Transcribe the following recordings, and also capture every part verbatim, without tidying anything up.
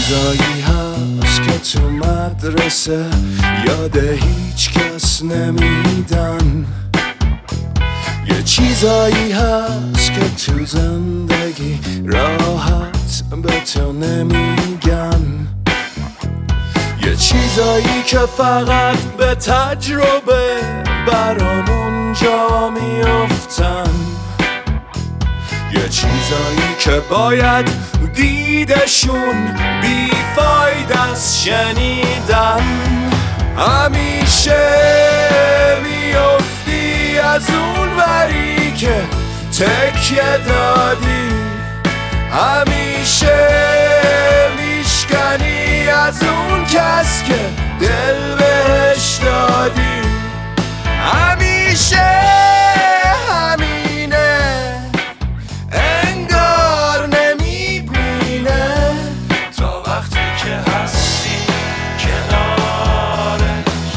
چیزایی هست که تو مدرسه یاد هیچ کس نمیدن، یه چیزایی هست که تو زندگی راحت به تو نمیگن، یه چیزایی که فقط به تجربه برامون جا میافتن، یه چیزایی که باید دیدشون بیفاید از شنیدن. همیشه میافتی از اون وری که تکیه دادی، همیشه میشکنی از اون کس که دل بهش دادی، همیشه همینه انگار نمیبینه تا وقتی که هستی کنارش.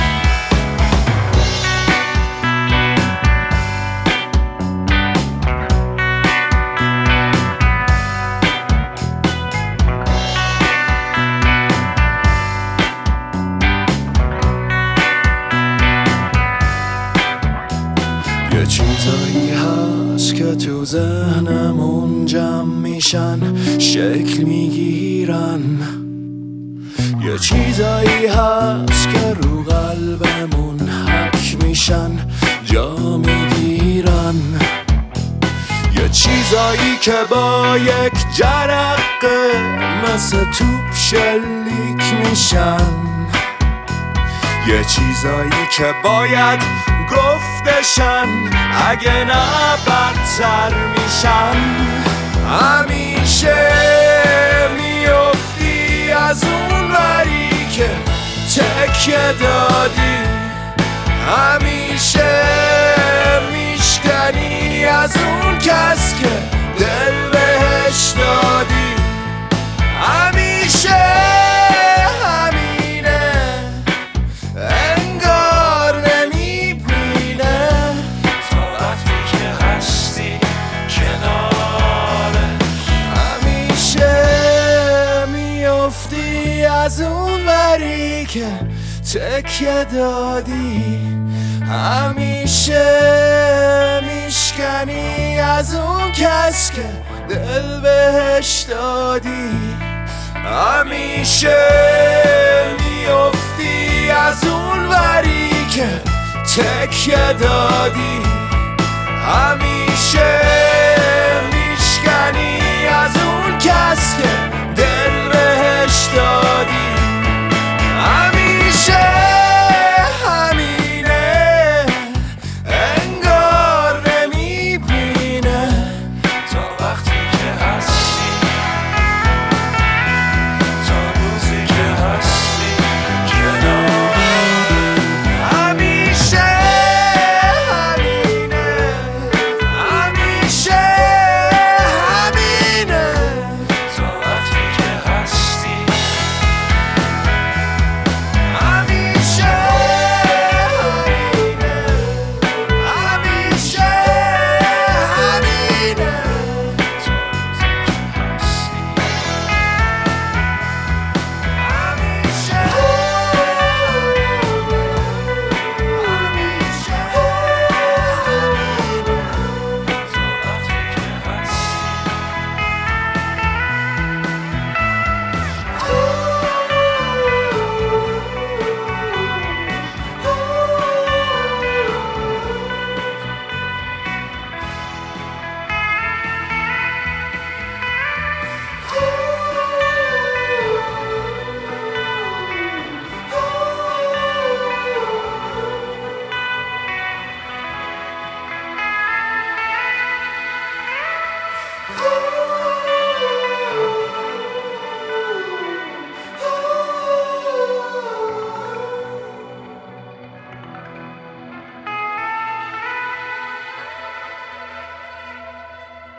یه چیزایی هست که تو ذهنمون جمع میشن شکل میگیرن، یه چیزایی هست که رو قلبمون حک میشن جا میگیرن، یه چیزایی که با یک جرقه مثل توپ شلیک میشن، یه چیزایی که باید گفتشن اگه نه بدتر میشن. همیشه میافتی از اون وری که تکیه دادی، همیشه میشکنی از اون کس که دل بهش دادی، همیشه از اون وری که تکیه دادی، همیشه میشکنی از اون کس که دل بهش دادی، همیشه میافتی از اون وری که تکیه دادی، همیشه